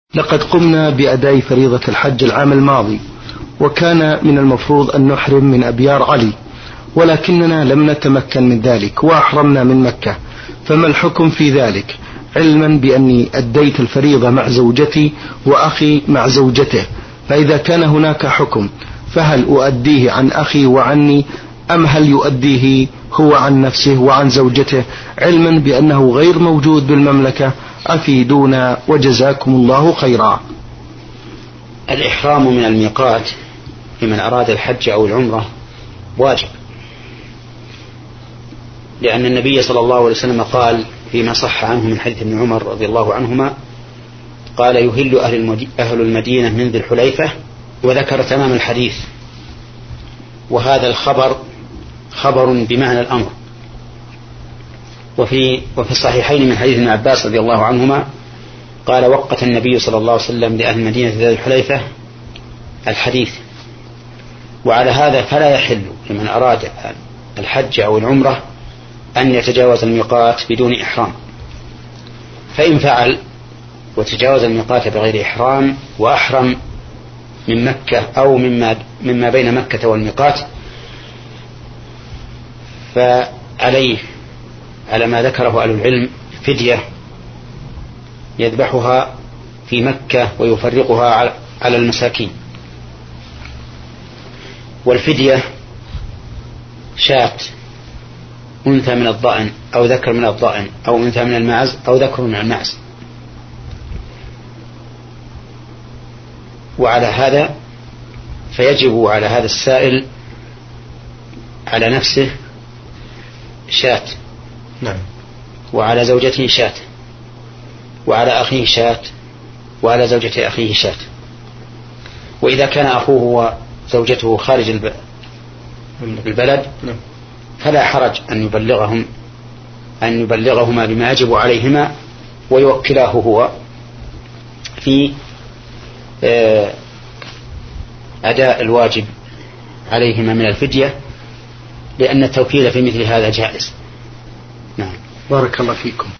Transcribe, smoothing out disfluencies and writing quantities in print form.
لقد قمنا بأداء فريضة الحج العام الماضي، وكان من المفروض أن نحرم من أبيار علي، ولكننا لم نتمكن من ذلك وأحرمنا من مكة. فما الحكم في ذلك، علما بأني أديت الفريضة مع زوجتي وأخي مع زوجته؟ فإذا كان هناك حكم فهل أؤديه عن أخي وعني، أم هل يؤديه هو عن نفسه وعن زوجته، علما بأنه غير موجود بالمملكة؟ أفيدونا وجزاكم الله خيرا. الإحرام من الميقات لمن أراد الحج أو العمرة واجب، لأن النبي صلى الله عليه وسلم قال فيما صح عنه من حديث ابن عمر رضي الله عنهما قال: يهل أهل المدينة من ذي الحليفة، وذكر تمام الحديث. وهذا الخبر خبر بمعنى الأمر. وفي الصحيحين من حديث ابن عباس رضي الله عنهما قال: وقت النبي صلى الله عليه وسلم لأهل المدينة ذي الحليفة الحديث. وعلى هذا فلا يحل لمن أراد الحج أو العمرة أن يتجاوز الميقات بدون إحرام. فإن فعل وتجاوز الميقات بغير إحرام وأحرم من مكة أو مما بين مكة والميقات، فعليه على ما ذكره أهل العلم فدية يذبحها في مكة ويفرقها على المساكين. والفدية شاة، أنثى من الضأن أو ذكر من الضأن، أو أنثى من المعز أو ذكر من المعز. وعلى هذا فيجب على هذا السائل على نفسه شاة، نعم، وعلى زوجته شاة، وعلى أخيه شاة، وعلى زوجة أخيه شاة. وإذا كان أخوه وزوجته خارج البلد فلا حرج أن يبلغهما بما يجب عليهما، ويوكلاه هو في أداء الواجب عليهما من الفدية، لأن التوكيل في مثل هذا جائز. نعم. بارك الله فيكم.